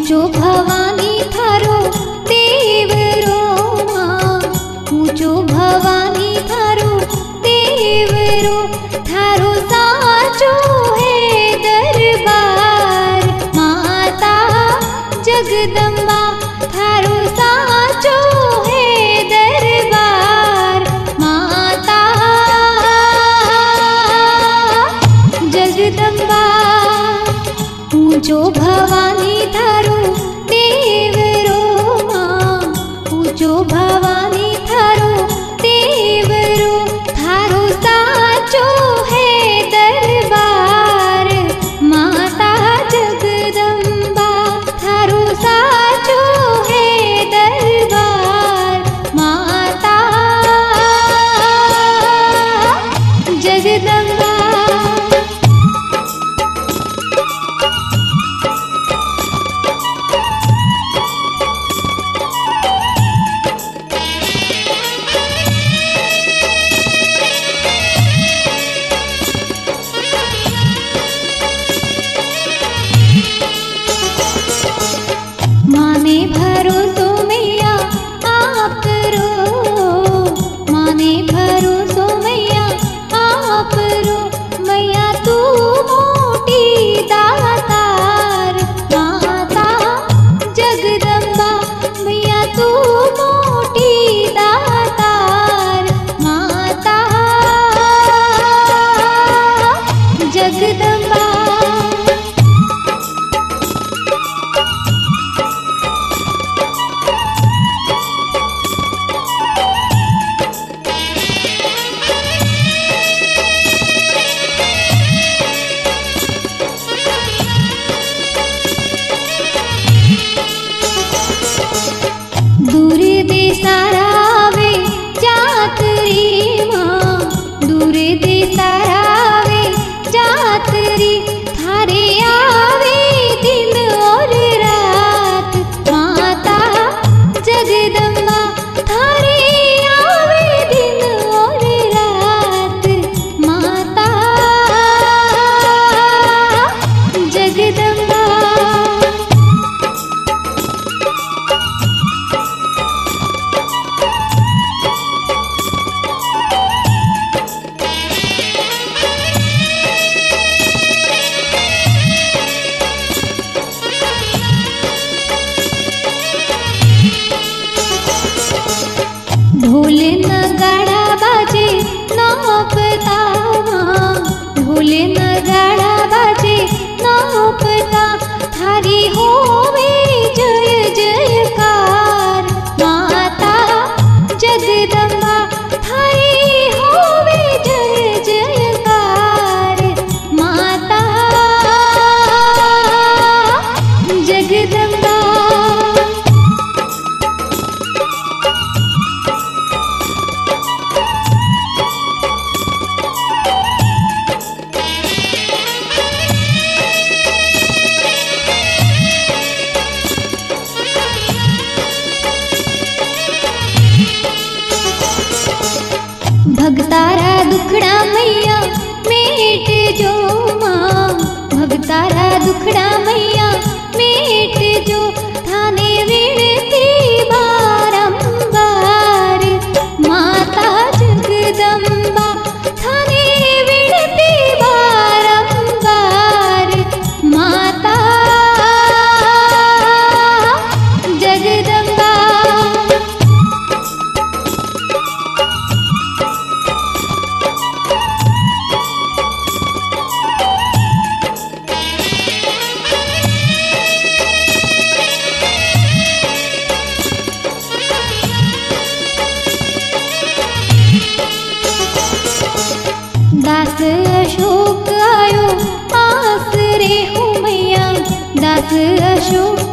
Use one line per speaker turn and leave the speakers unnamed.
ऊंचो भवानी थारो देवरो मां, ऊंचो भवानी थारो देवरो, थारो साचो है दरबार माता जगदम्बा, थारो साचो है दरबार माता जगदम्बा। ऊंचो भवानी थारो देवरो मां, ऊंचो भवानी थारो देवरो, थारो साचो है दरबार माता जगदम्बा, थारो साचो है दरबार माता जगदम्बा। माने भरोसो मैया आप करो, माने भरोसो मैया आप करो, मैया तू मोटी दातार माता जगदम्बा, मैया तू मोटी दातार माता जगदम्बा। दूर दे सारा वे जात री मां, दूर दे सारा वे जात री, थारे आवे दिन और रात माता जगदम्बा, थारे आवे दिन और रात माता जगदम्बा। ढोल नगाड़ा बाजे नौपता मां, ढोल नगाड़ा बाजे नौपता, थारी होवे जय जयकार माता जगदम्बा, थारी होवे जय जयकार माता जगदम्बा। भगतारा दुखड़ा मैया मेट जो मां, भगतारा दुखड़ा मैया मेट जो, थाने विनती बारंबार माता जगदम्बा, थाने विनती बारंबार माता जगदम्बा। दास अशोक आयो आसरे हो मैया, दास अशोक